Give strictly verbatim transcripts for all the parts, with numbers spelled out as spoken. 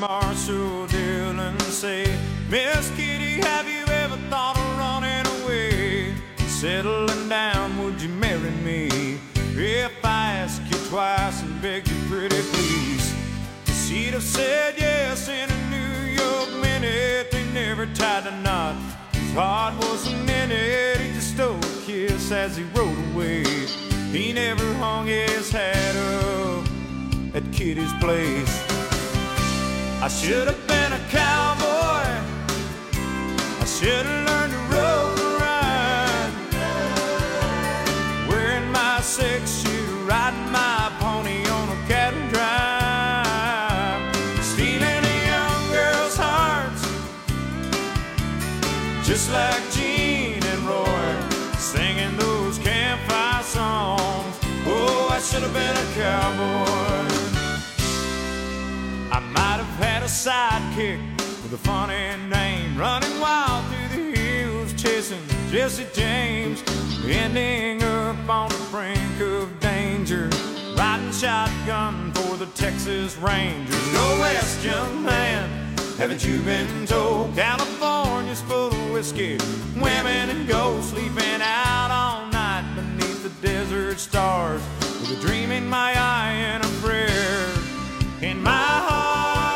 Marshall Dillon say, Miss Kitty, have you ever thought of running away? Settling down, would you marry me? If I ask you twice and beg you pretty please, she'd have said yes in a New York minute. They never tied a knot, his heart wasn't in it. He just stole a kiss as he rode away. He never hung his hat up at Kitty's place. I should have been a cowboy, I should have learned to rope and ride, wearing my six shooter, riding my pony on a cattle drive, stealing a young girl's hearts, just like Gene and Roy, singing those campfire songs. Oh, I should have been a cowboy. I might have had a sidekick with a funny name, running wild through the hills, chasing Jesse James, ending up on the brink of danger, riding shotgun for the Texas Rangers. Go west, young man, haven't you been told? California's full of whiskey, women and gold, sleeping out all night beneath the desert stars, with a dream in my eye and a prayer in my heart.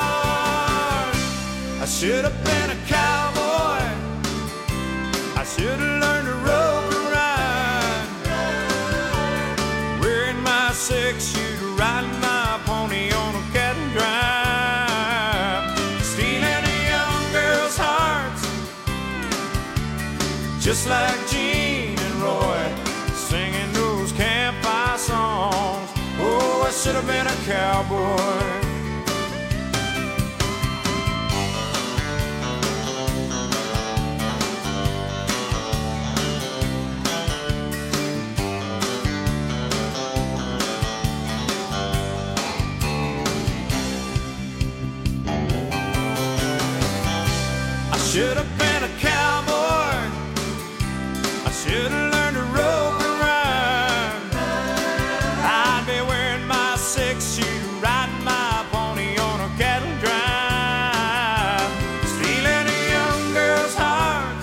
I should have been a cowboy, I should have learned to rope and ride, wearing my six shooter, riding my pony on a cattle drive, stealing a young girl's hearts, just like Gene and Roy, singing those campfire songs. Oh, I should have been a cowboy. I should have been a cowboy, I should have learned to rope and ride, I'd be wearing my six shooter, riding my pony on a cattle drive, stealing a young girl's heart,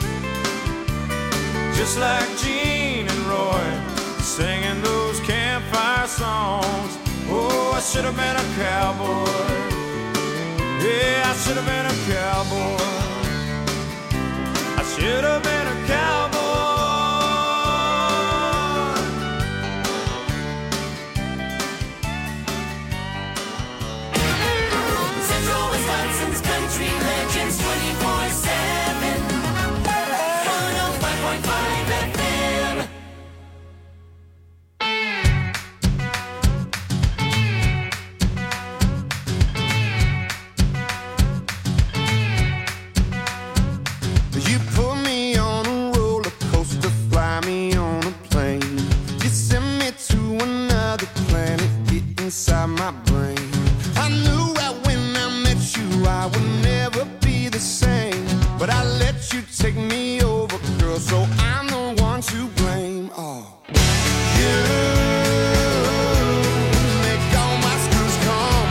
just like Gene and Roy, singing those campfire songs. Oh, I should have been a cowboy. Yeah, I should have been a cowboy. I should have been a cowboy. Central Wisconsin's country legends twenty-four seven. one oh five point five F M. You put me on a roller coaster, fly me on a plane. You send me to another planet, get inside my brain. I knew that when I met you I would never be the same, but I let you take me over, girl, so I'm the one to blame. Oh, you make all my screws come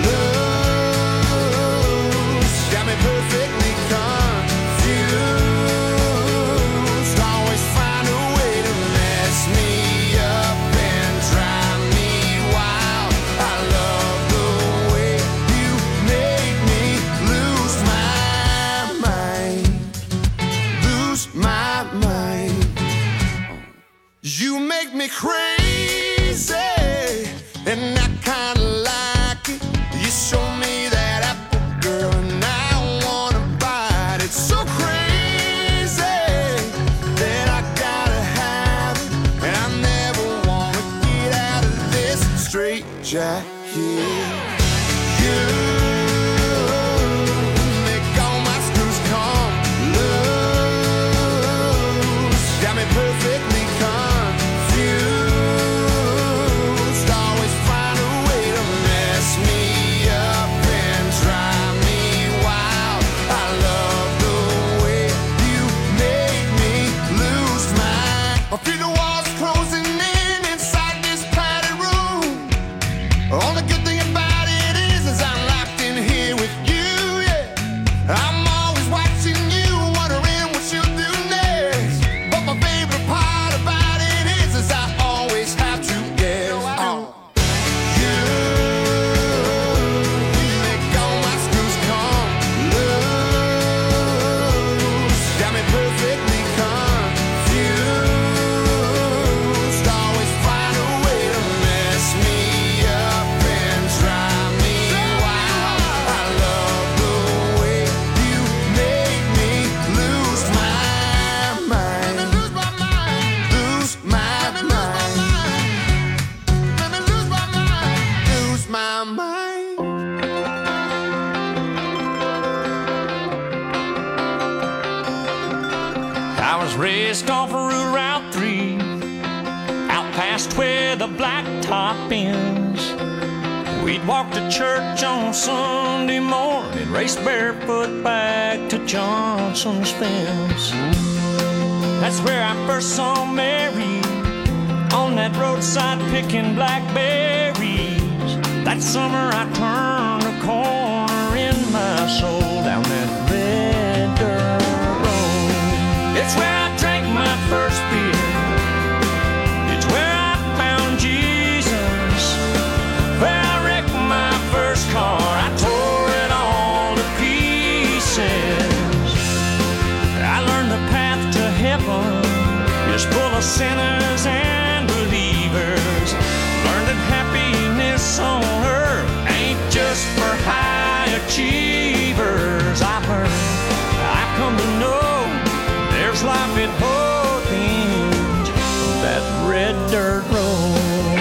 loose, got me perfectly confused. Always find a way to mess me up and drive me wild. I love the way you make me lose my mind, lose my mind. You make me crazy, and I kinda like it. You show me that apple, girl, and I wanna bite it. So crazy that I gotta have it, and I never wanna get out of this straight jacket. You make all my screws come loose, got me perfectly confused. Always find a way to mess me up and drive me wild. I love the way you make me lose my. I feel the walls closing in inside this padded room. Only good thing about was raised off of Route three, out past where the blacktop ends. We'd walk to church on Sunday morning, race barefoot back to Johnson's fence. That's where I first saw Mary, on that roadside picking blackberries. That summer I turned a corner in my soul down that red dirt road. It's where I drank my first beer. It's where I found Jesus. Where I wrecked my first car. I tore it all to pieces. I learned the path to heaven is full of sinners and believers. Learned that happiness on earth ain't just for high achievers. I learned, I come to know there's life at both ends of that red dirt road.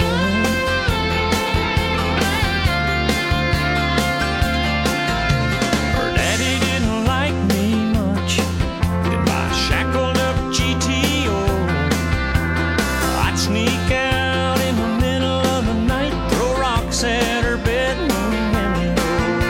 Her daddy didn't like me much in my shackled up G T O. I'd sneak out in the middle of the night, throw rocks at her bedroom window.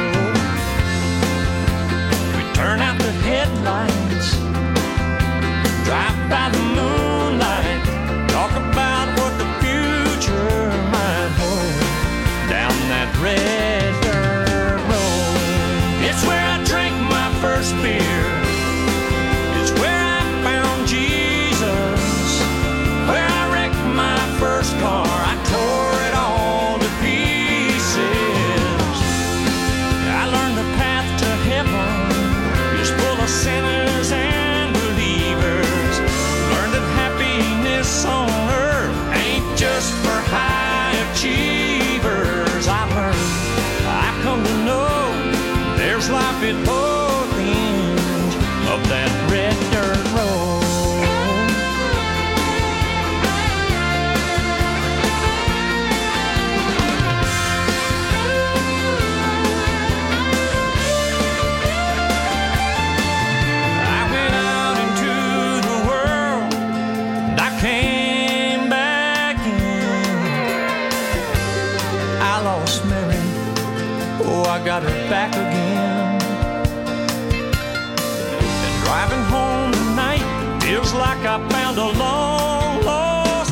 We'd turn out the headlights, drive by the moonlight, talk about what the future might hold down that red dirt road. It's where I drank my first beer. It's where I found Jesus. Where I wrecked my first car. I tore it all to pieces. I learned the path to heaven is full of sinners and believers. Learned that happiness on earth ain't just for high achievers. I learned, I come to know there's life at both ends of that red dirt road. I went out into the world and I came back in. I lost Mary, oh, I got her back again. And driving home tonight feels like I found a long lost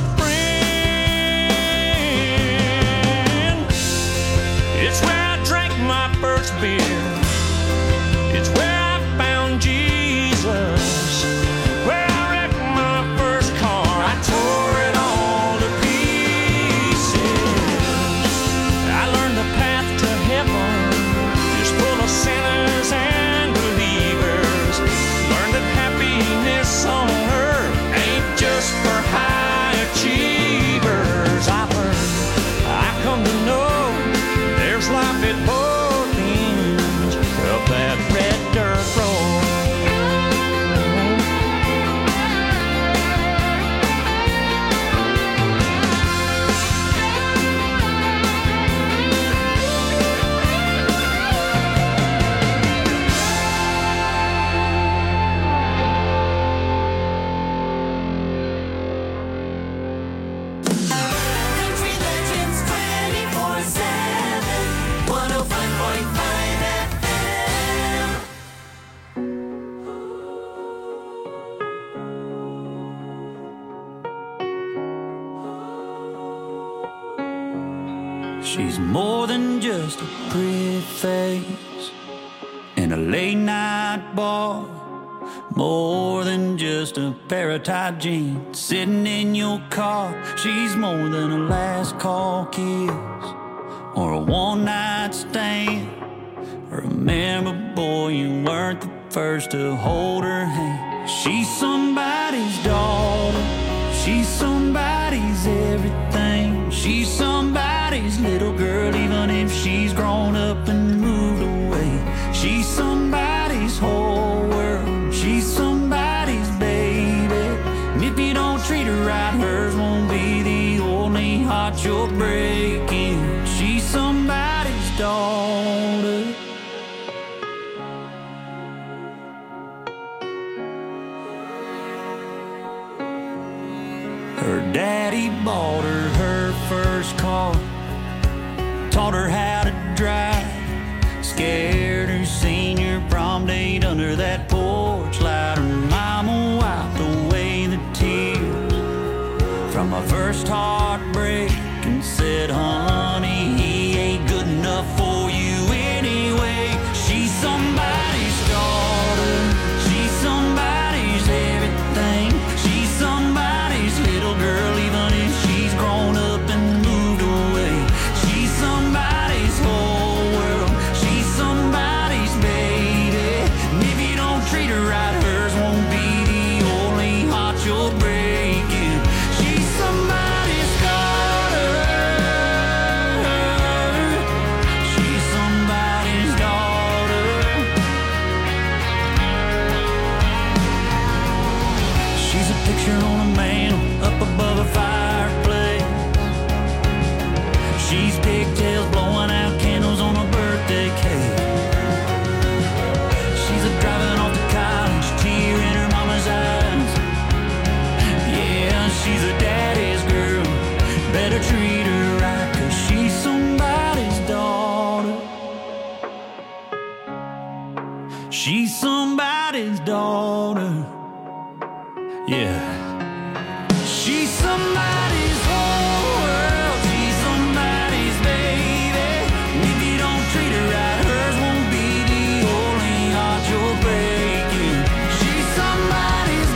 friend. It's where I drank my first beer. It's where I found Jesus. Where I wrecked my first car. I tore it all to pieces. I learned the path to heaven is full of sinners and believers. Learned that happiness on earth ain't just for high achievers. I learned, I come to know there's life at both ends of that red dirt road. Country Legends twenty-four seven, one oh five point five F M. She's more than just a pretty face in a late night bar. More than just a pair of tight jeans sitting in your car. She's more than a last call kiss or a one night stand. Remember, boy, you weren't the first to hold her hand. She's somebody's daughter. She's somebody's everything. She's somebody's little girl, even if she's grown up and moved away. She's somebody's whole world. She's somebody's baby. And if you don't treat her right, hers won't be the only heart you're breaking. She's somebody's daughter. taught her how to drive, scared her senior prom date under that porch light. Her mama wiped away the tears from my first heartbreak and said, honey, he ain't good enough for you anyway. She's somebody's daughter, she's somebody's everything, she's somebody's little girl even if she's grown up and moved away. She's somebody's whole world, she's somebody's baby, and if you don't treat her right, hers won't be the only heart you're breaking. She's somebody's daughter, she's somebody's daughter. She's a picture on a mantle up above a fireplace. She's pigtails blowing out candles on a birthday cake. She's a driving off to college, tear in her mama's eyes. Yeah, she's a daddy's girl, better treat her right, 'cause she's somebody's daughter. She's somebody's daughter. Yeah. She's somebody's whole world, she's somebody's baby, and if you don't treat her right, hers won't be the only heart you're breaking. She's somebody's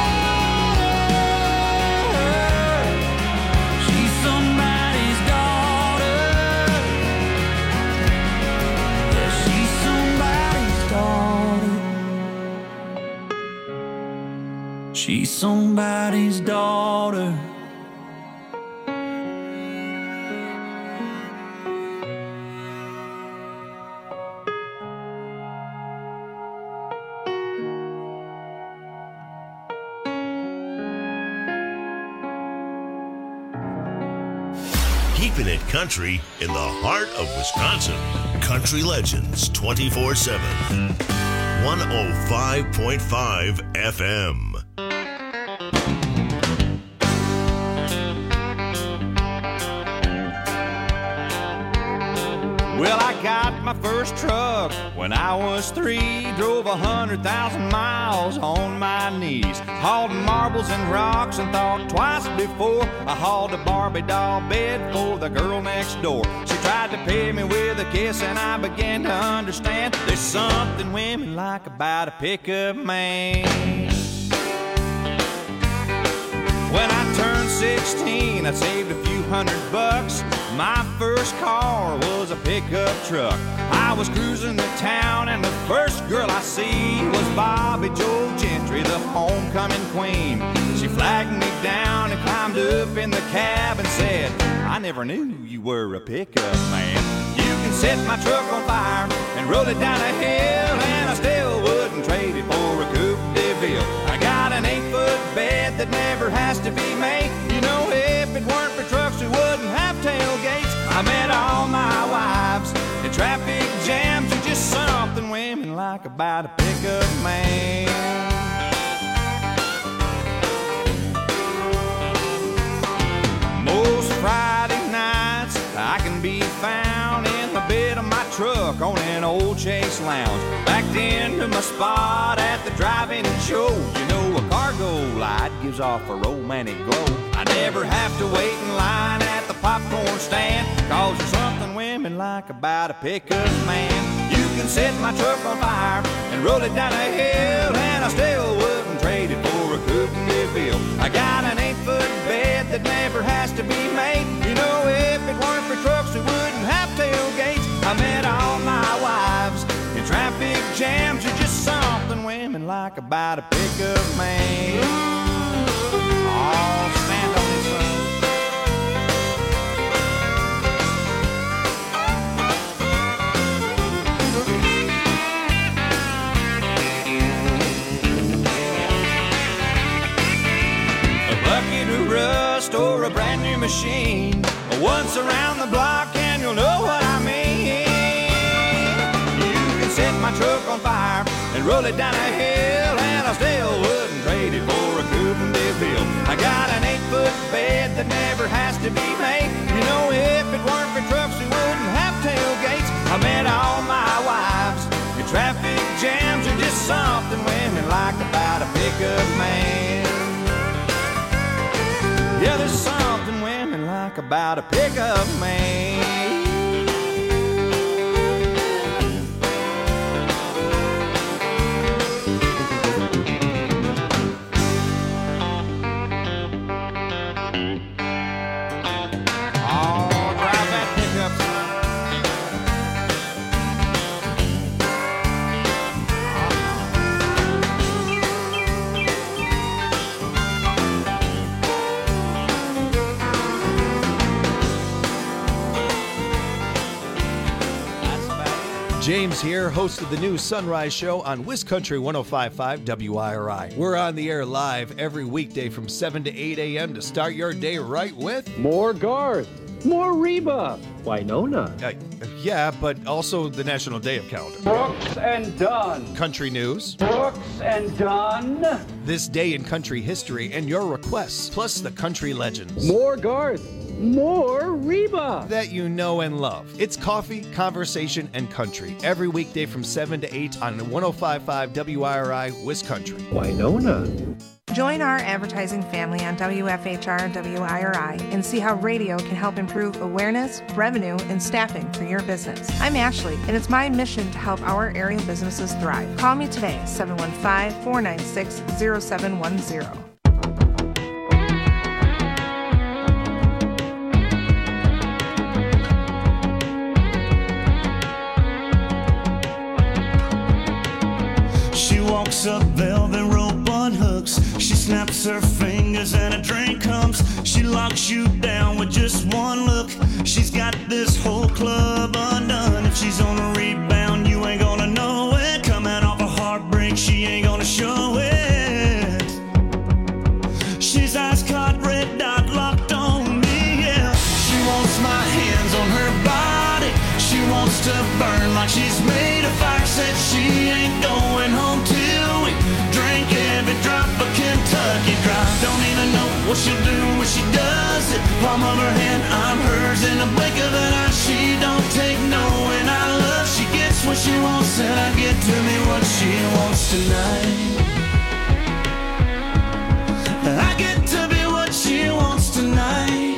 daughter, she's somebody's daughter. Yeah, she's somebody's daughter. She's somebody's daughter. Keeping it country in the heart of Wisconsin. Country Legends twenty-four seven. one oh five point five F M. Well, I got my first truck when I was three. Drove a hundred thousand miles on my knees. Hauled marbles and rocks and thought twice before I hauled a Barbie doll bed for the girl next door. She tried to pay me with a kiss and I began to understand there's something women like about a pickup man. When I turned sixteen, I saved a few hundred bucks. My first car was a pickup truck. I was cruising the town and the first girl I see was Bobby Joe Gentry, the homecoming queen. She flagged me down and climbed up in the cab and said, I never knew you were a pickup man. You can set my truck on fire and roll it down a hill, and I still wouldn't trade it for a Coupe de Ville. I got an eight-foot bed that never has to be made. You know, if it weren't for trucks, we wouldn't have tailgates. I met all my wives in traffic jams. There's just something women like about a pickup man. Most Friday nights I can be found in the bed of my truck on an old Chase Lounge, backed into my spot at the drive-in show. You know, a cargo light gives off a romantic glow. I never have to wait in line at the popcorn stand, 'cause there's something women like about a pickup man. You can set my truck on fire and roll it down a hill, and I still wouldn't trade it for a Coupe de Ville. I got an eight-foot bed that never has to be made. You know, if it weren't for trucks, we wouldn't have tailgates. I met all my wives in traffic jams. There's just something women like about a pickup man. Oh, stand on this one. A bucket of rust or a brand new machine, once around the block and you'll know what I mean. You can set my truck on fire and roll it down a hill, and I still wouldn't trade it for a Coupe de Ville. I got an eight-foot bed that never has to be made. You know, if it weren't for trucks, we wouldn't have I met all my wives. Your traffic jams are just something women like about a pickup man. Yeah, there's something women like about a pickup man. James here, host of the new Sunrise Show on Wiz Country one oh five point five W I R I. We're on the air live every weekday from seven to eight a.m. to start your day right with... More Garth, more Reba, Winona. Uh, yeah, but also the National Day of Calendar. Brooks and Dunn. Country news. Brooks and Dunn. This day in country history and your requests, plus the country legends. More Garth. More Reba that you know and love. It's coffee, conversation, and country every weekday from seven to eight on one oh five point five W I R I Wiz Country. Winona. Join our advertising family on W F H R W I R I and see how radio can help improve awareness, revenue, and staffing for your business. I'm Ashley, and it's my mission to help our area businesses thrive. Call me today, seven one five, four nine six, zero seven one zero. Walks up velvet rope on hooks. She snaps her fingers and a drink comes. She locks you down with just one look. She's got this whole club undone. If she's on a rebound, you ain't gonna know it. Coming off a heartbreak, she ain't gonna show it. She's ice caught, red dot locked on me, yeah. She wants my hands on her body. She wants to burn like she's made of fire. Said she ain't going home till we drink every drop of Kentucky Dry. Don't even know what she'll do when she does it. Palm of her hand, I'm hers in the blink of an eye. She don't take no, and I love. She gets what she wants, and I get to me what she wants tonight. I get to be what she wants tonight.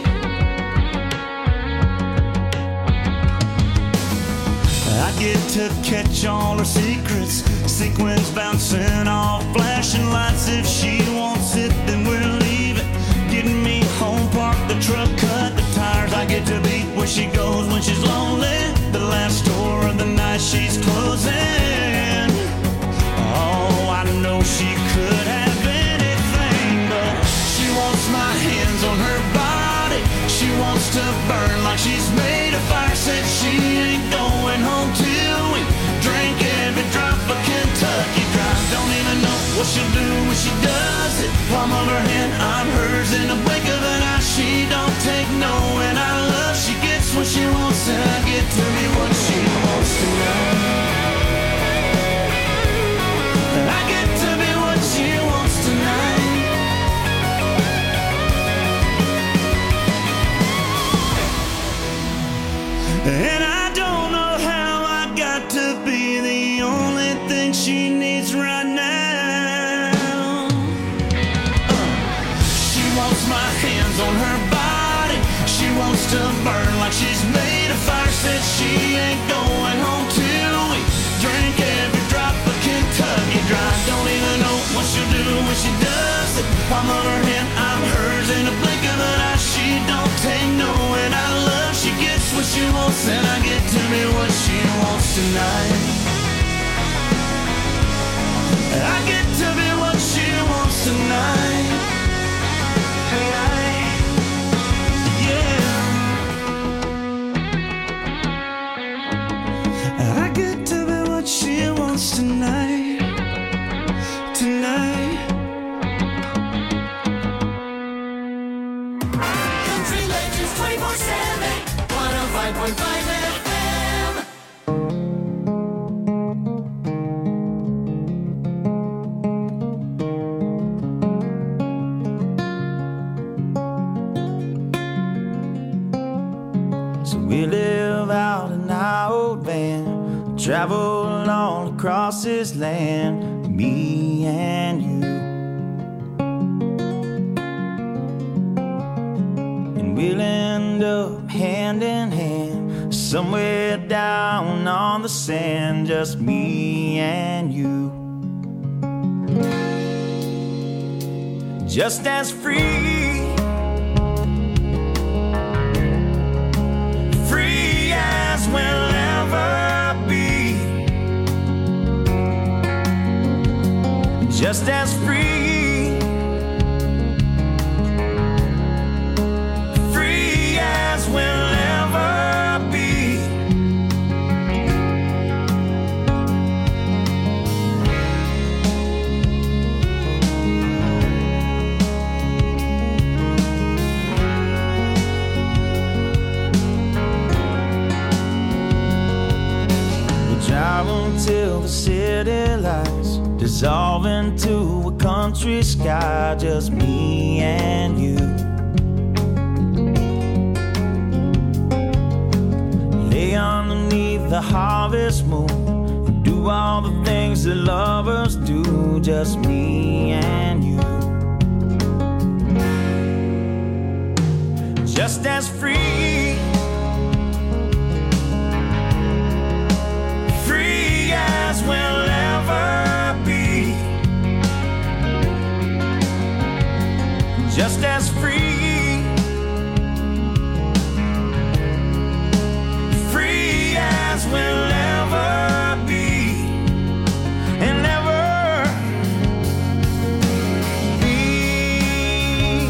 I get to catch all her secrets. Sequins bouncing off flashing lights. If she wants it, then we'll leave it. Getting me home, park the truck, cut the tires. I get to be where she goes when she's lonely. The last store of the night she's closing. Oh, I know she could have anything, but she wants my hands on her body. She wants to burn like she's made of fire. Said she ain't going home till we drink every drop of Kentucky Dry. Don't even know what she'll do when she does it. Palm of her hand, I'm hers in the blink of an eye. She don't take no, and I love. She gets what she wants, and I get to be what she wants tonight. I get to be what she wants tonight. And I don't know how I got to be the only thing she needs right now. Uh, she wants my hands on her body. She wants to burn like she's made of fire. Said she ain't going home till we drink every drop of Kentucky Dry. Don't even know what she'll do when she does it. Palm of her hand, I'm hers in a blink of an eye. She don't take no, and I love. She gets what she wants, and I get to be what she wants tonight. I get to be what she wants tonight. Tonight, yeah. I get to be what she wants tonight. Tonight. Country Legends twenty-four seven, one oh five point five F M. So we live out in our old van. travel all across this land, me and you. And we'll end up hand in hand, somewhere down on the sand, just me and you. Just as free, free as we'll ever be. Just as free, free as we'll ever be. Drive until the city lights dissolve into a country sky, just me and you. Lay underneath the harvest moon and do all the things that lovers do, just me and you. Just as free, as we'll ever be. Just as free, free as we'll ever be, and ever be.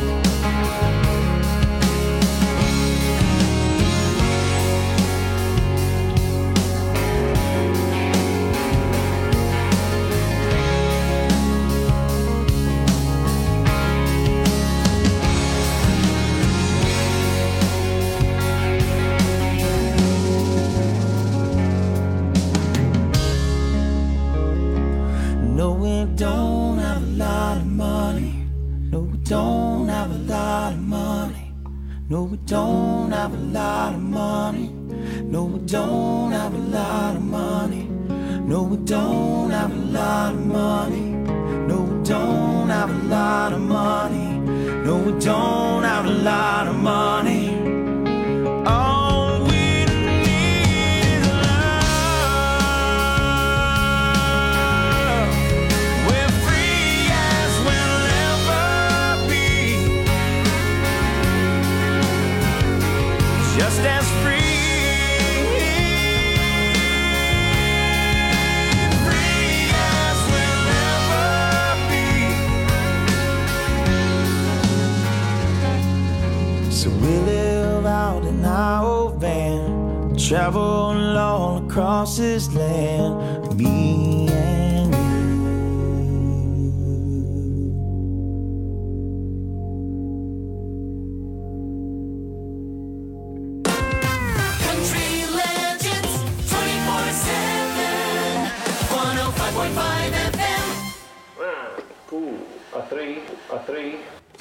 Don't have a lot of money. No, we don't have a lot of money. No, we don't have a lot of money. No, we don't have a lot of money. No, we don't have a lot of money. No, we don't have a lot of money. No, we don't have a lot of money. All we need is love. We're free as we'll ever be. Just as free. So we live out in our old van, travel all across this land, me and you. Country Legends twenty-four seven, one oh five point five F M. One, two, a three, a three.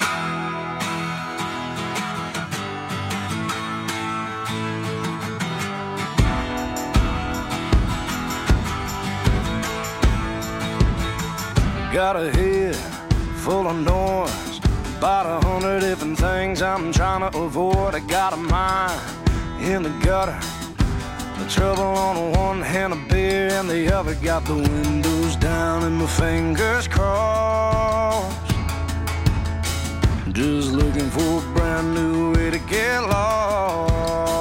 Got a head full of noise, about a hundred different things I'm trying to avoid. I got a mind in the gutter, the trouble on one hand, a beer and the other. Got the windows down and my fingers crossed, just looking for a brand new way to get lost.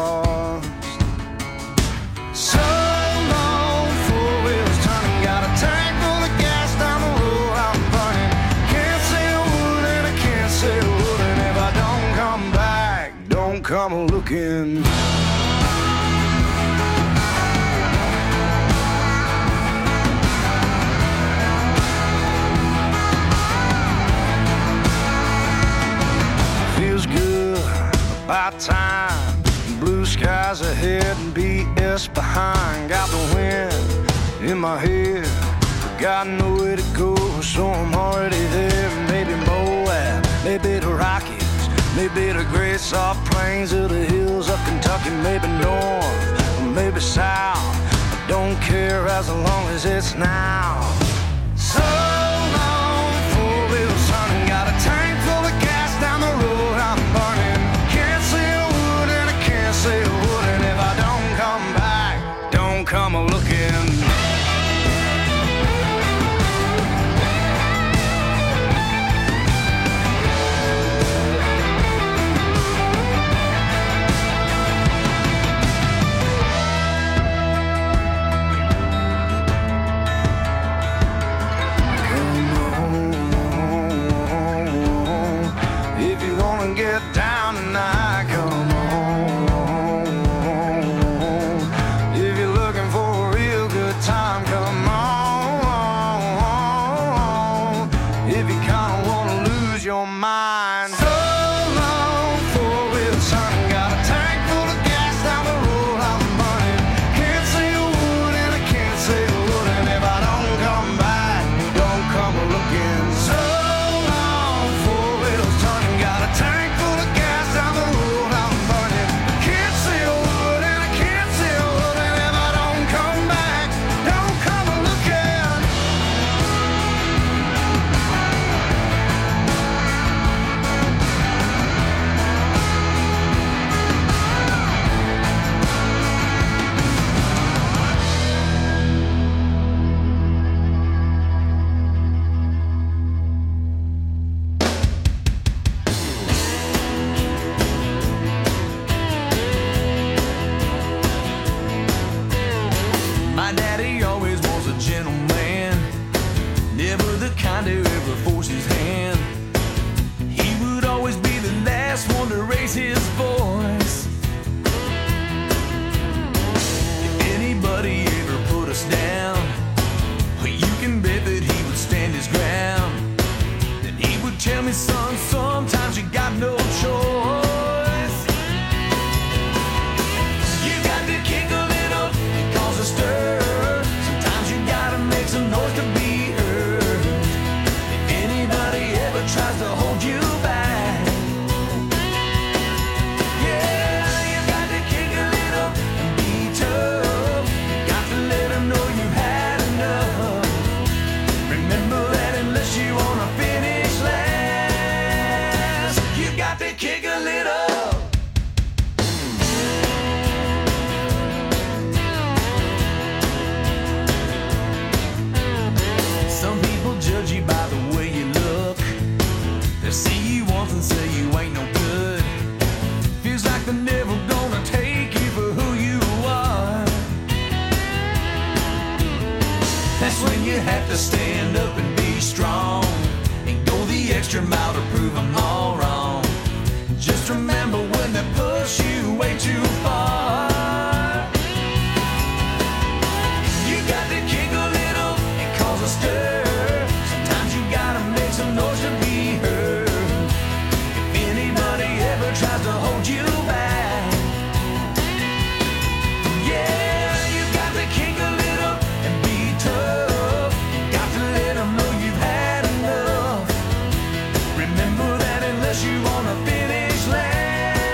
So long, four wheels turning, got a tank full of gas down the road I'm burning. Can't say a word and I can't say a word, and if I don't come back, don't come looking. Feels good about time, blue skies ahead and B S behind. Got the wind in my head, got nowhere to go, so I'm already there. Maybe Moab, maybe the Rockies, maybe the great soft plains of the hills of Kentucky, maybe north, or maybe south, don't care as long as it's now. So long, four-wheel son, got a tank full of gas down the road I'm burning. Can't say a word and I can't say a word, and if I don't come back, don't come a-looking. Get down tonight, come on. If you're looking for a real good time, come on. If you kinda wanna lose your mind, so long, four-wheel son, got a tank full of gas down the road I'm burning. Can't say a word and I can't say a word, and if I don't come back, don't come a-looking. So long, four-wheel son, got a tank to ever force his hand. He would always be the last one to raise his voice. If anybody ever put us down, well, you can bet that he would stand his ground. Then he would tell me, son, sometimes you got no choice. You got to kick a little and cause a stir. Sometimes you gotta make some noise to be heard. Tries to hold you back. Yeah, you got to kick a little and be tough. You got to let them know you had enough. Remember that unless you wanna finish last, you got to kick a little. Some people judge you by the way you look. They see you once and say you ain't no good. Feels like they're never gonna take you for who you are. That's when you have to stand up and be strong and go the extra mile to prove them all wrong. Just remember when they push you way too far, you got to kick a little and cause a stir. Sometimes you gotta make some noise to be heard. Tries to hold you back. Yeah, you got to kick a little and be tough. You got to let them know you've had enough. Remember that unless you wanna finish last,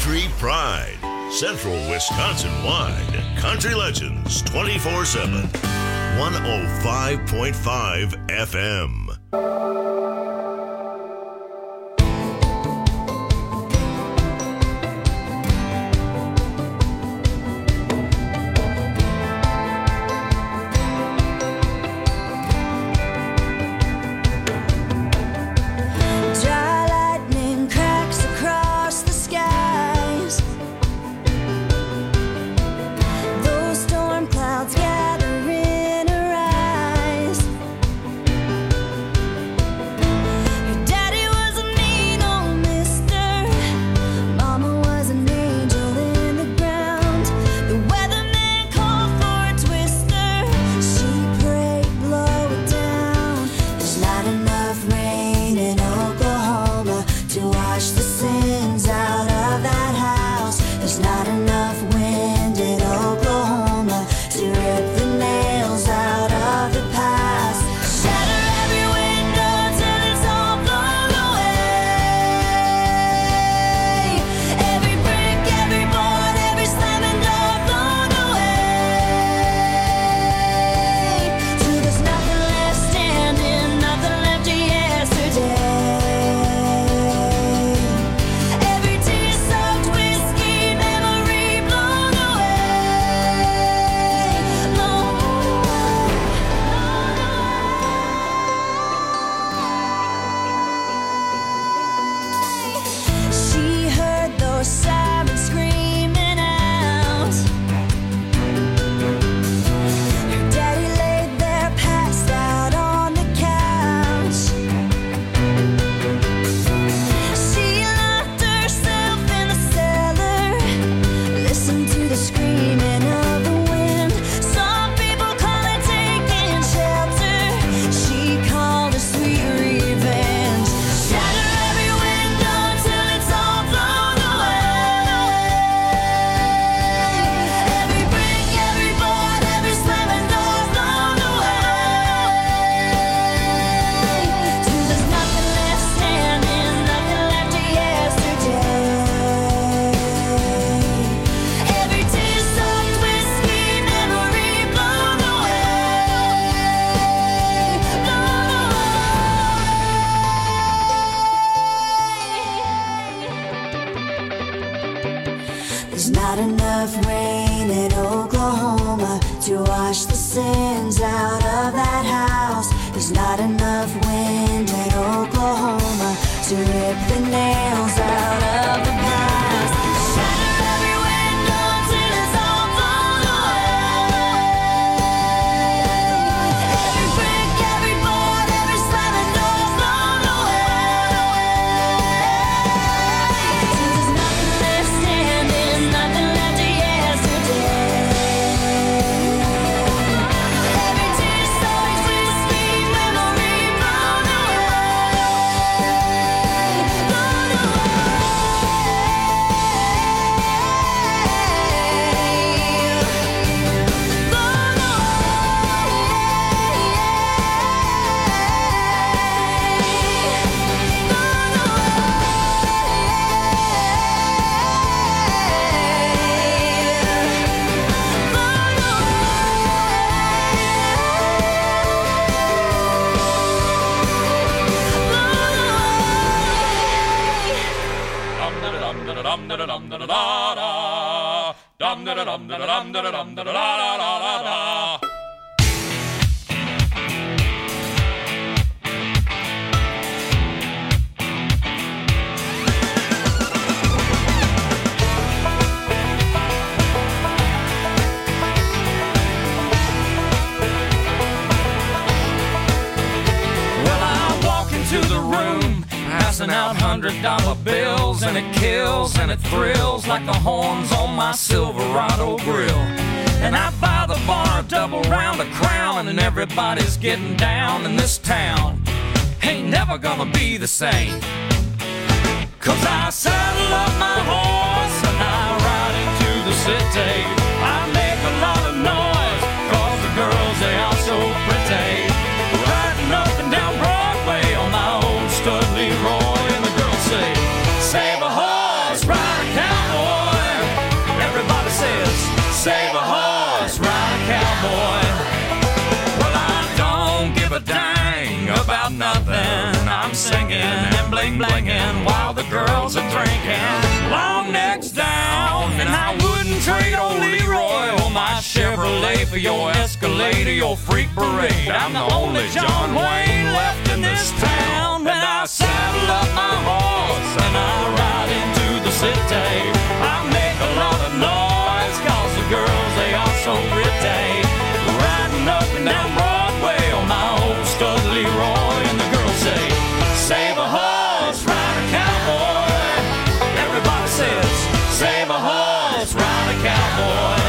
Country Pride. Central Wisconsin-wide. Country Legends twenty-four seven. one oh five point five F M. Out hundred dollar bills, and it kills and it thrills like the horns on my Silverado grill. And I buy the bar a double round of Crown, and everybody's getting down in this town. Ain't never gonna be the same, 'cause I saddle up my horse and I ride into the city. I make a lot of noise 'cause the girls, they are so pretty. Riding up and down Broadway on my old stud Leroy. Save a horse, ride a cowboy. bling blinging while the girls are drinking. Long necks down, and I wouldn't trade old Leroy or my Chevrolet for your Escalade or your freak parade. I'm the only John Wayne left in this town. And I saddle up my horse and I ride into the city. I make a lot of noise, cause the girls, they are so pretty. Riding up and down Broadway on my old stud Leroy, and the girls say, save a horse, ride a cowboy. Everybody says, save a horse, ride a cowboy.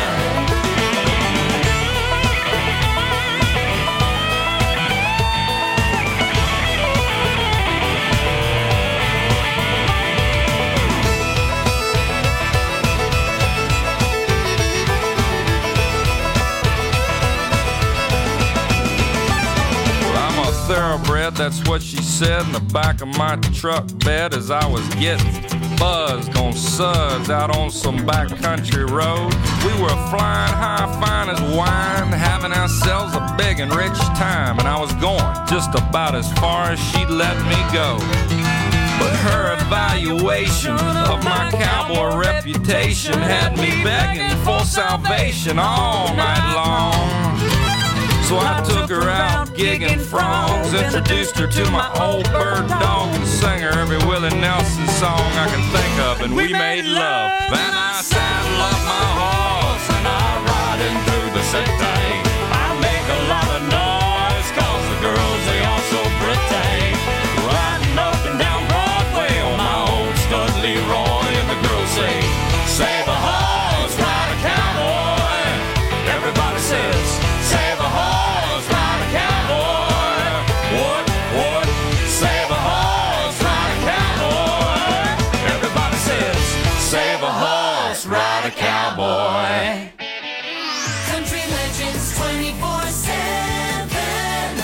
Thoroughbred, that's what she said in the back of my truck bed as I was getting buzzed on suds out on some backcountry road. We were flying high, fine as wine, having ourselves a big and rich time, and I was going just about as far as she'd let me go. But her evaluation of my cowboy reputation had me begging for salvation all night long. So I took her out gigging frogs, introduced her to my old bird dog, and sang her every Willie Nelson song I can think of, and we made love. Then I saddle up my horse and I ride in through the city. I make a lot of noise, cause the girls, they are so pretty. Riding up and down Broadway on my old stud Leroy, and the girls say, save a horse, ride a cowboy. Everybody says, save a horse, ride a cowboy. What, what? Save a horse, ride a cowboy. Everybody says, save a horse, ride a cowboy. Country Legends twenty-four seven.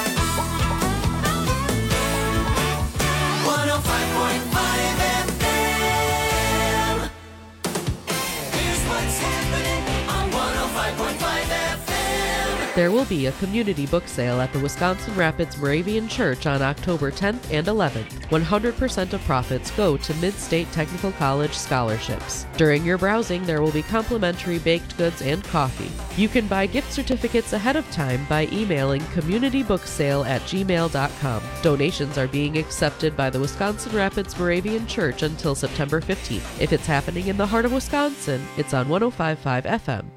one oh five point five F M. Here's what's happening on one oh five point five F M. There will be a community book sale at the Wisconsin Rapids Moravian Church on October tenth and eleventh. one hundred percent of profits go to Mid-State Technical College scholarships. During your browsing, there will be complimentary baked goods and coffee. You can buy gift certificates ahead of time by emailing communitybooksale at gmail dot com. Donations are being accepted by the Wisconsin Rapids Moravian Church until September fifteenth. If it's happening in the heart of Wisconsin, it's on one oh five point five F M.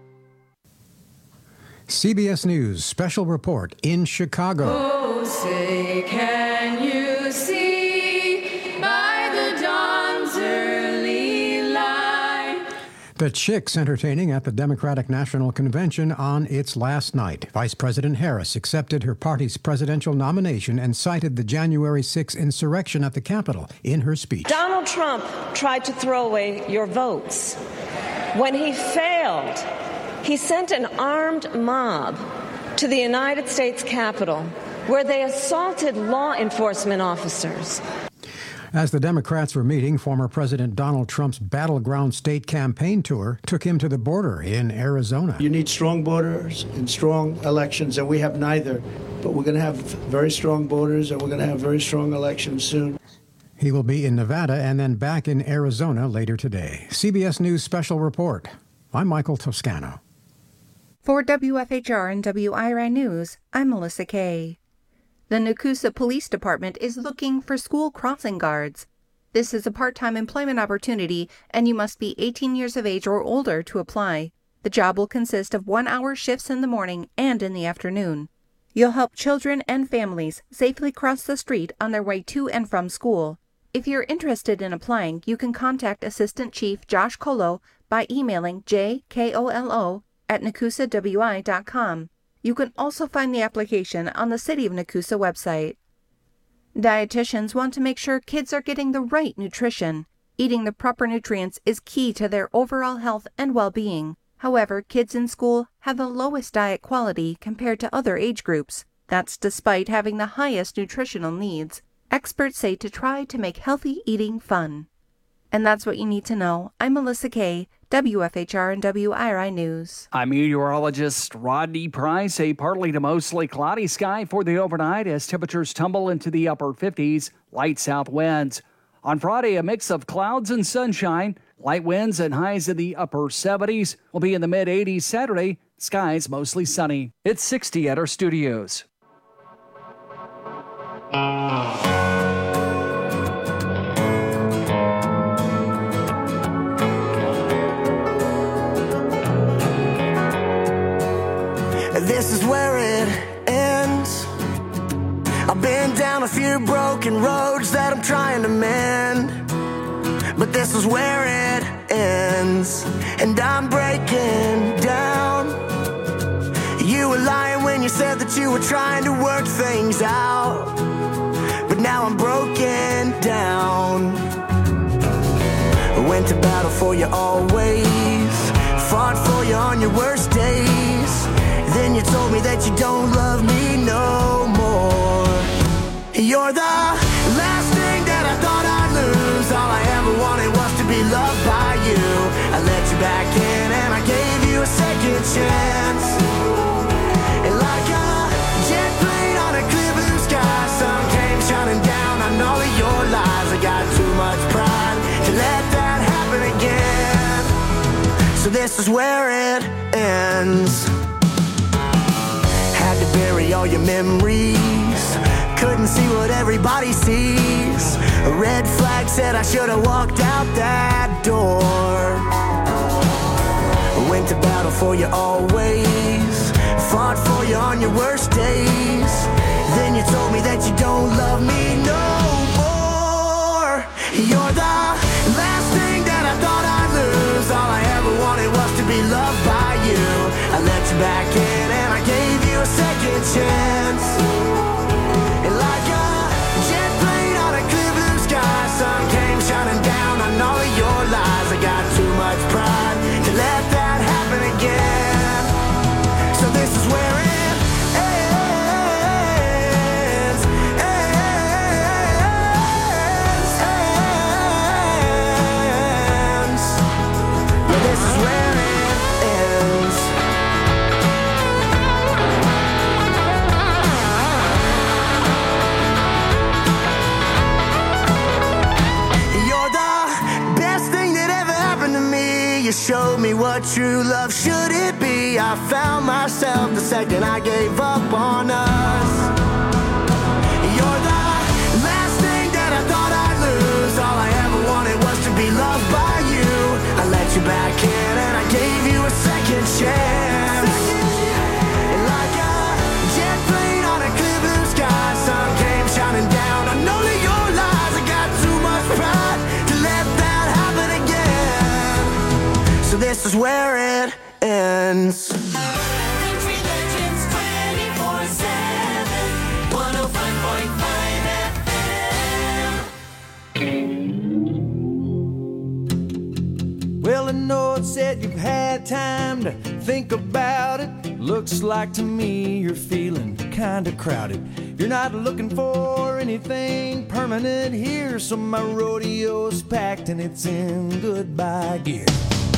C B S News special report in Chicago. Oh, say, can you see by the dawn's early light? The Chicks entertaining at the Democratic National Convention on its last night. Vice President Harris accepted her party's presidential nomination and cited the January sixth insurrection at the Capitol in her speech. Donald Trump tried to throw away your votes. When he failed, he sent an armed mob to the United States Capitol, where they assaulted law enforcement officers. As the Democrats were meeting, former President Donald Trump's battleground state campaign tour took him to the border in Arizona. You need strong borders and strong elections, and we have neither. But we're going to have very strong borders, and we're going to have very strong elections soon. He will be in Nevada and then back in Arizona later today. C B S News Special Report. I'm Michael Toscano. For W F H R and W I R I News, I'm Melissa Kay. The Nakusa Police Department is looking for school crossing guards. This is a part-time employment opportunity, and you must be eighteen years of age or older to apply. The job will consist of one-hour shifts in the morning and in the afternoon. You'll help children and families safely cross the street on their way to and from school. If you're interested in applying, you can contact Assistant Chief Josh Colo by emailing j kolo at nakusa w i dot com. You can also find the application on the City of Nakusa website. Dietitians want to make sure kids are getting the right nutrition. Eating the proper nutrients is key to their overall health and well-being. However, kids in school have the lowest diet quality compared to other age groups. That's despite having the highest nutritional needs. Experts say to try to make healthy eating fun. And that's what you need to know. I'm Melissa Kay, W F H R and W I R I News. I'm meteorologist Rodney Price. A partly to mostly cloudy sky for the overnight as temperatures tumble into the upper fifties, light south winds. On Friday, a mix of clouds and sunshine. Light winds and highs in the upper seventies. Will be in the mid eighties Saturday. Skies mostly sunny. It's sixty at our studios. This is where it ends. I've been down a few broken roads that I'm trying to mend, but this is where it ends, and I'm breaking down. You were lying when you said that you were trying to work things out, but now I'm broken down. I went to battle for you always, fought for you on your worst days. Then you told me that you don't love me no more. You're the last thing that I thought I'd lose. All I ever wanted was to be loved by you. I let you back in and I gave you a second chance. And like a jet plane on a clear blue sky, sun came shining down on all of your lies. I got too much pride to let that happen again. So this is where it ends. Had to bury all your memories, couldn't see what everybody sees. A red flag said I should have walked out that door. I went to battle for you always, fought for you on your worst days. Then you told me that you don't love me no more. You're the last thing that I thought I'd lose. All I ever wanted was to be loved by you. I let you back in and I gave you a second chance. And like a jet plane on a clear blue sky, sun came shining down on all of your lies. I got too much pride to let that happen again. So this is where it ends, ends, ends. Yeah, this is where it ends. You showed me what true love should it be. I found myself the second I gave up on us. You're the last thing that I thought I'd lose. All I ever wanted was to be loved by you. I let you back in and I gave you a second chance. And like a jet plane on a clear blue sky, sun came shining down on all of your lies. I got too much pride to let that happen again. So this is where it ends. Country Legends twenty-four seven, one oh five point five F M. Well, I know it said you've had time to think about it. Looks like to me you're feeling kinda crowded. You're not looking for anything permanent here, so my rodeo's packed and it's in goodbye gear.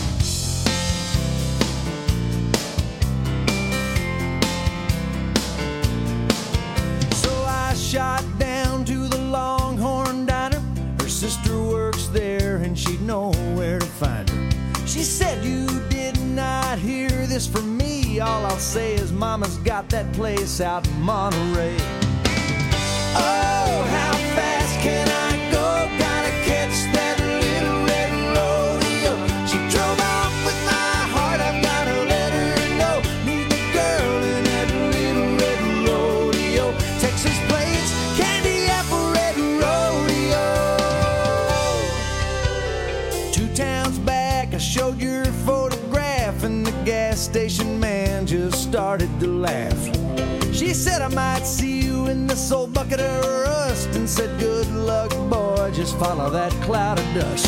Shot down to the Longhorn Diner. Her sister works there and she'd know where to find her. She said you did not hear this from me. All I'll say is mama's got that place out in Monterey. Oh, how fast can I go? Gotta catch that little red rodeo. She drove off with my heart, I've gotta let her know. Meet the girl in that little red rodeo. Texas plains, candy apple red rodeo. Two towns back I showed your photograph and the gas station man just started to laugh. She said I might see you in this old bucket of rust, and said good luck boy, just follow that cloud of dust.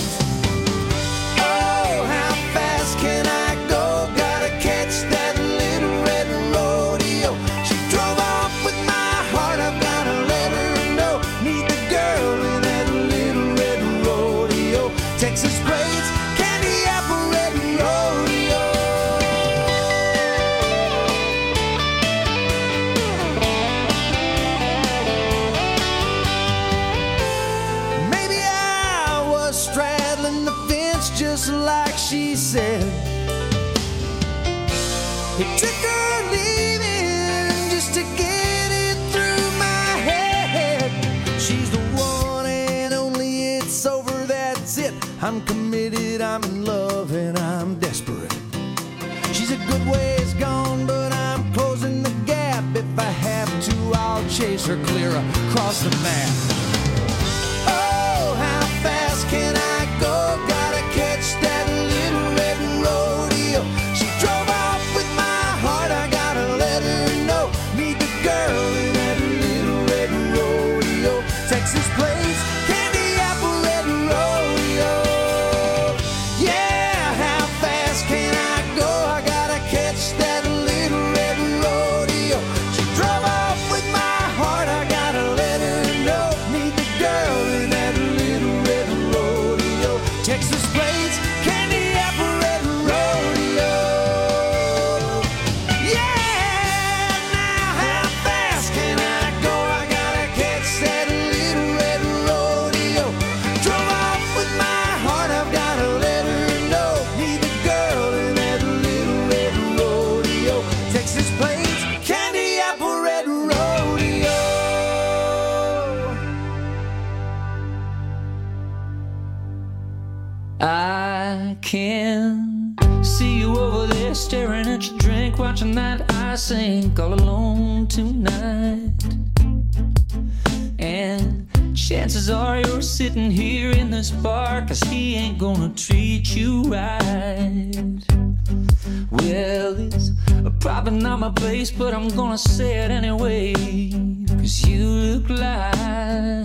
Oh, how fast can I go? Gotta catch that little red rodeo. She drove off with my heart, I've gotta let her know. Meet the girl in that little red rodeo. Texas just like she said. It took her leaving just to get it through my head. She's the one and only, it's over, that's it. I'm committed, I'm in love, and I'm desperate. She's a good ways gone, but I'm closing the gap. If I have to, I'll chase her clear across the map. Oh, how fast can I go? Gotta catch that little red rodeo. She drove off with my heart, I gotta let her know. Meet the girl in that little red rodeo. Texas Plains, Candy Apple Red Rodeo. Yeah, how fast can I go? I gotta catch that little red rodeo. She drove off with my heart, I gotta let her know. Meet the girl in that little red rodeo. Texas Plains, Candy Apple Red Rodeo. Yeah, now how fast can I go? I gotta catch that little red rodeo. Drove off with my heart, I've gotta let her know. Meet the girl in that little red rodeo. Texas Plains, Candy Apple Red Rodeo. I can see you over there staring at your drink, watching that I sink all alone tonight. And chances are you're sitting here in this bar, 'cause he ain't gonna treat you right. Well, it's probably not my place, but I'm gonna say it anyway, 'cause you look like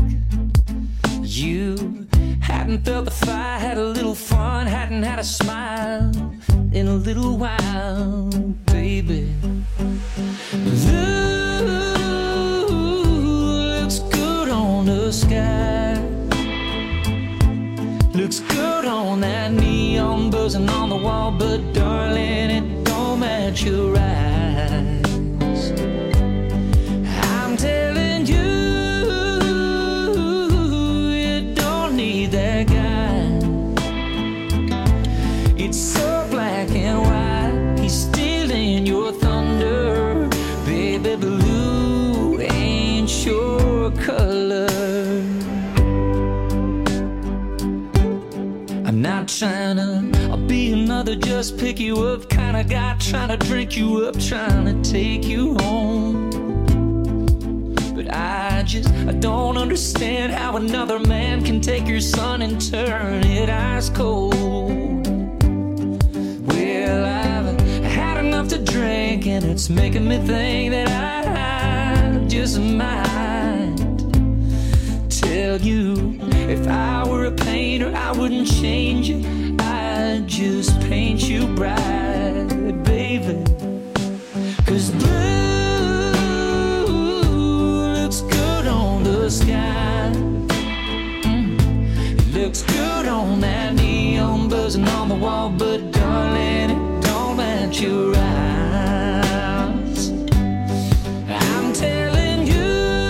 you hadn't felt the fire, had a little fun, hadn't had a smile in a little while, baby. Ooh, looks good on the sky, looks good on that neon buzzing on the wall, but darling, it don't match your eyes. I'm telling you, you don't need that guy. It's so black and white, he's stealing your thunder. Baby blue ain't your color. I'm not trying to I'll be another just pick you up kind of guy, trying to drink you up, trying to take you home. But I just, I don't understand how another man can take your son and turn it ice cold. Well, I've had enough to drink, and it's making me think that I just might tell you, if I were a painter, I wouldn't change it, I'd just paint you bright, baby. 'Cause blue looks good on the sky, mm. It looks good on that neon buzzing on the wall, but darling, it don't match your eyes. I'm telling you,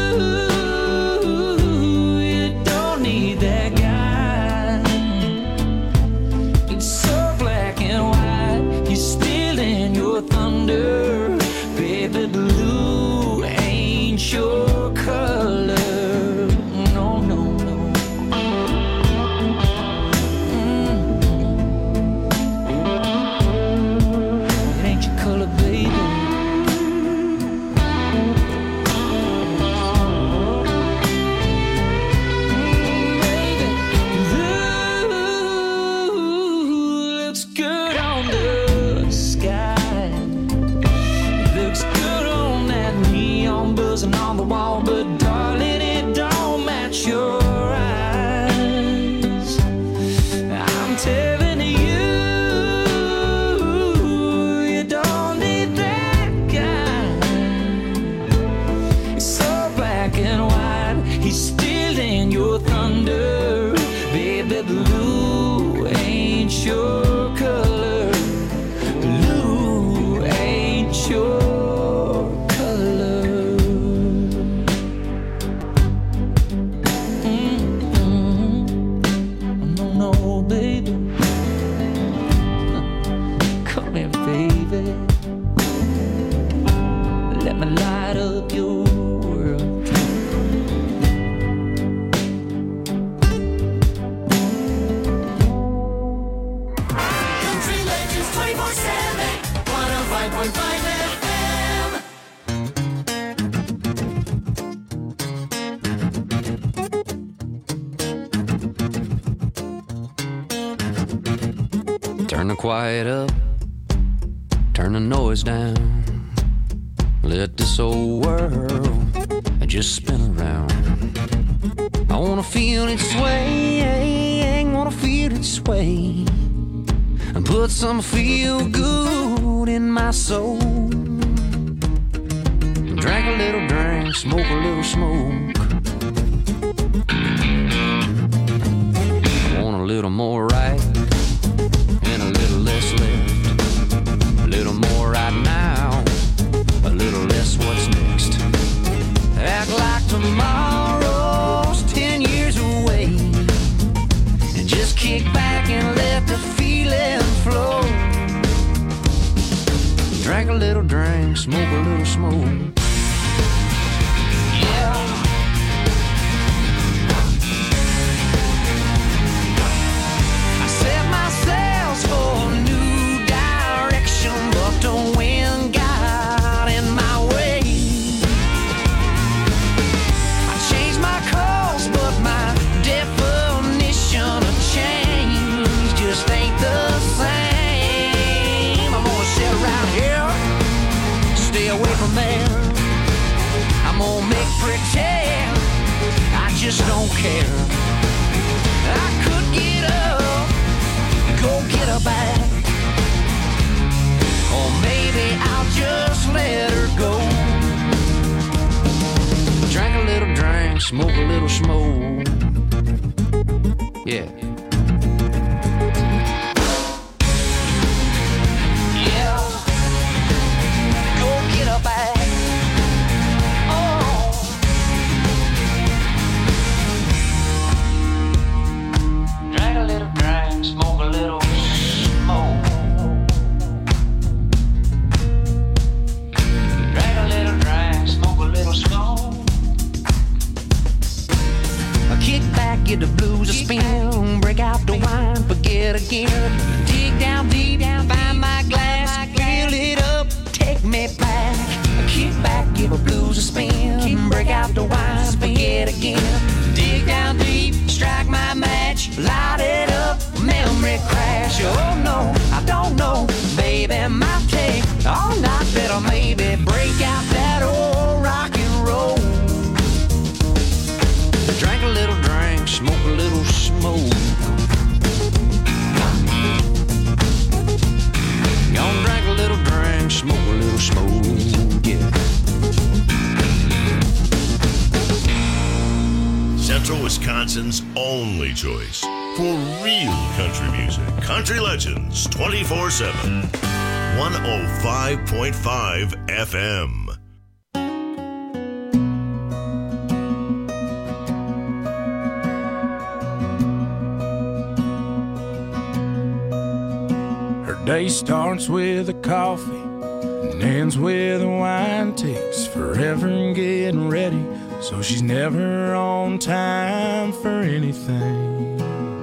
you don't need that guy. It's so black and white, he's stealing your thunder. Baby blue ain't your color. No, no, no. Mm. It ain't your color. point five F M. Turn the quiet up, turn the noise down. Let this old world just spin around. I wanna feel it sway, wanna feel it sway, and put some feel good in my soul. Drink a little drink, smoke a little smoke. Want a little more right and a little less left. A little more right now, a little less what's next. Act like tomorrow's ten years away, and just kick back and let the feeling flow. Drink a little drink, smoke a little smoke. Yeah. I set my sails for a new direction, but the wind got in my way. I changed my course, but my definition of change just ain't the same. I'm gonna sit around here, stay away from there. I'm gonna make pretend I just don't care. I could get up, go get her back, or maybe I'll just let her go. Drink a little drink, smoke a little smoke. Yeah. Yeah. Go get her back. Oh. Drink a little drink, smoke a little smoke. Drink a little drink, smoke a little smoke. I kick back, get the blues a spin, break out the wine, forget again. Dig down deep, find my glass, fill it up, take me back. I kick back, give a blues a spin, break out the wine, forget again. Dig down deep, strike my match, light it up, memory crash. Oh no, I don't know, baby, might take all night, better maybe break out that old rock and roll. Drink a little drink, smoke a little smoke. Gonna drink a little drink, smoke a little smoke, yeah. Central Wisconsin's only choice for real country music. Country Legends twenty-four seven. one oh five point five F M. Day starts with a coffee and ends with a wine. Takes forever in getting ready, so she's never on time for anything.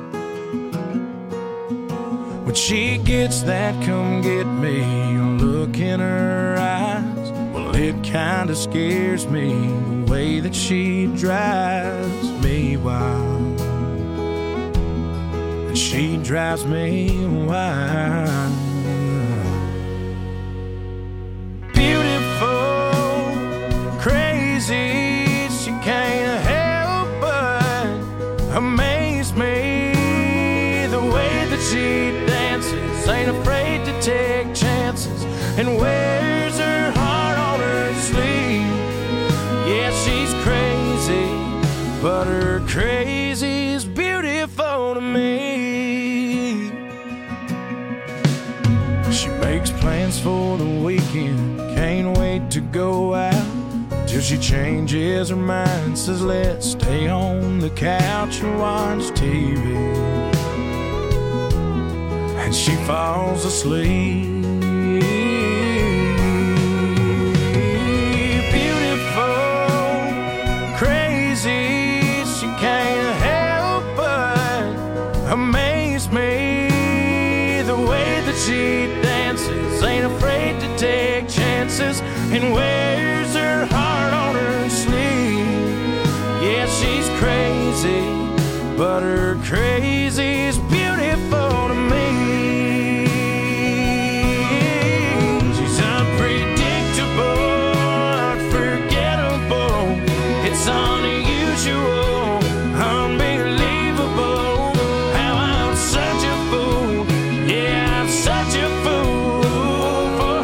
When she gets that come get me look in her eyes, well, it kinda scares me the way that she drives me wild. And she drives me wild. Beautiful, crazy, she can't help but amaze me. The way that she dances, ain't afraid to take chances, and wears her heart on her sleeve. Yeah, she's crazy, but her crazy's beautiful to me. She makes plans for the weekend, can't wait to go out, till she changes her mind, says let's stay on the couch and watch T V. And she falls asleep. Beautiful, crazy, she can't help but amaze me. The way that that she dances, ain't afraid to take chances, and wears her heart on her sleeve. Yeah, she's crazy, but her crazy's beautiful to me. She's unpredictable, unforgettable. It's unusual, unbelievable. How I'm such a fool. Yeah, I'm such a fool for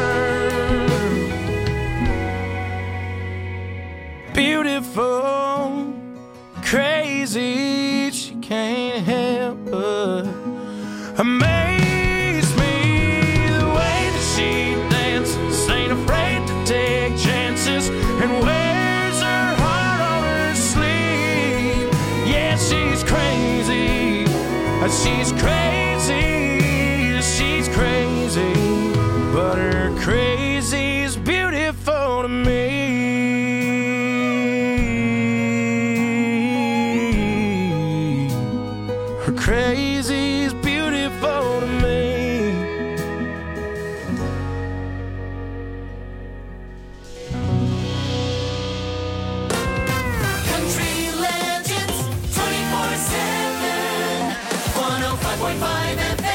her. Beautiful, crazy, she can't help but amaze me. The way that she dances, ain't afraid to take chances, and wears her heart on her sleeve. Yeah, she's crazy, she's crazy, she's crazy, but her crazy's beautiful to me. Her crazy's beautiful to me. Country Legends twenty-four seven, one oh five point five F M.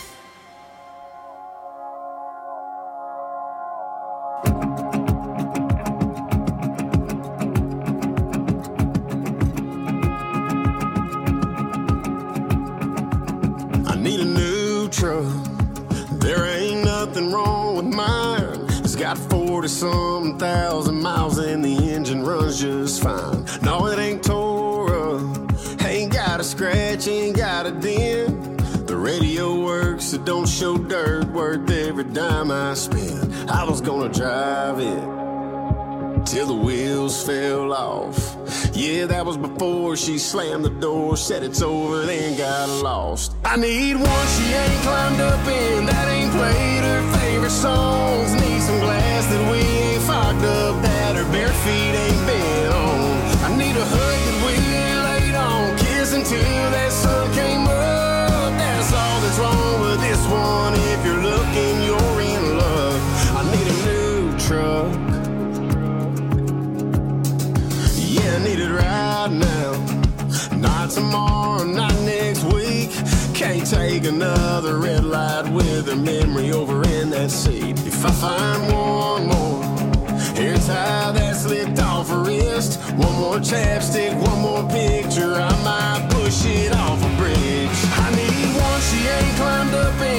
I need a new truck. There ain't nothing wrong with mine. It's got forty-some thousand miles and the engine runs just fine. No, it ain't tore up, ain't got a scratch, ain't got a dent. The radio works, it don't show dirt, worth every dime I spend. I was gonna drive it till the wheels fell off. Yeah, that was before she slammed the door, said it's over, then got lost. I need one she ain't climbed up in, that ain't played her favorite songs. Need some glass that we ain't fogged up, that her bare feet ain't been on. I need a hood that we ain't laid on, kiss until that sun came up. That's all that's wrong with this one. If you're looking, you're in love. I need a new truck. Yeah, I need it right now. Not tomorrow, not next week. Can't take another red light with her memory over in that seat. If I find one more hair tie that's slipped off her wrist, one more chapstick, one more picture, I might push it off a bridge. I need one she ain't climbed up in,